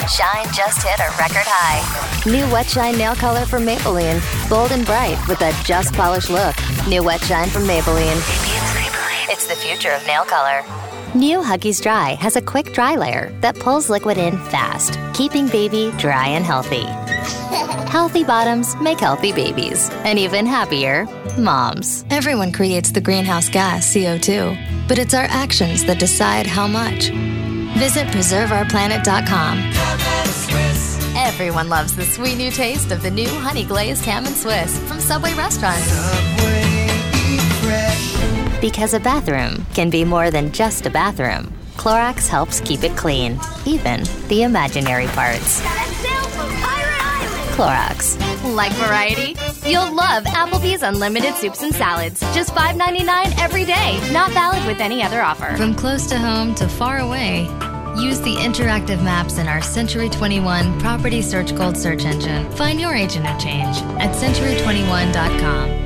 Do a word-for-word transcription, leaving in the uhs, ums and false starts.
Shine just hit a record high. New Wet Shine nail color from Maybelline. Bold and bright with a just polished look. New Wet Shine from Maybelline. It's the future of nail color. New Huggies Dry has a quick dry layer that pulls liquid in fast, keeping baby dry and healthy. Healthy bottoms make healthy babies, and even happier moms. Everyone creates the greenhouse gas, C O two, but it's our actions that decide how much. Visit preserve our planet dot com. Everyone loves the sweet new taste of the new honey glazed ham and Swiss from Subway restaurants. Subway, eat fresh. Because a bathroom can be more than just a bathroom. Clorox helps keep it clean, even the imaginary parts. Clorox. Like variety? You'll love Applebee's Unlimited Soups and Salads. Just five ninety-nine every day. Not valid with any other offer. From close to home to far away, use the interactive maps in our Century twenty-one Property Search Gold search engine. Find your agent of change at century twenty-one dot com.